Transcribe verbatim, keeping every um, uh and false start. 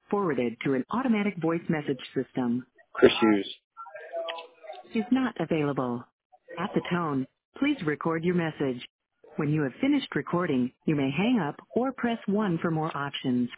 forwarded to an automatic voice message system. Chris Hughes. Is not available. At the tone, please record your message. When you have finished recording, you may hang up or press one for more options.